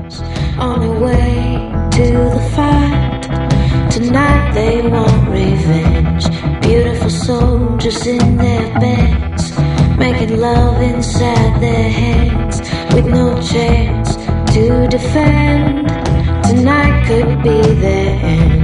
on their way to the fight. Tonight they want revenge. Beautiful soldiers in their beds, making love inside their heads, with no chance to defend. Tonight could be their end.